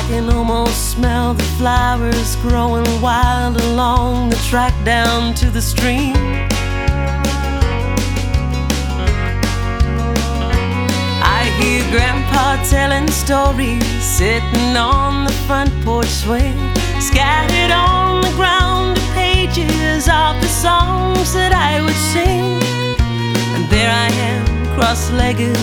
can almost smell the flowers growing wild along the track down to the stream. I hear Grandpa telling stories, sitting on the front porch swing. Scattered on the ground are pages of the songs that I would sing. And there I am, cross-legged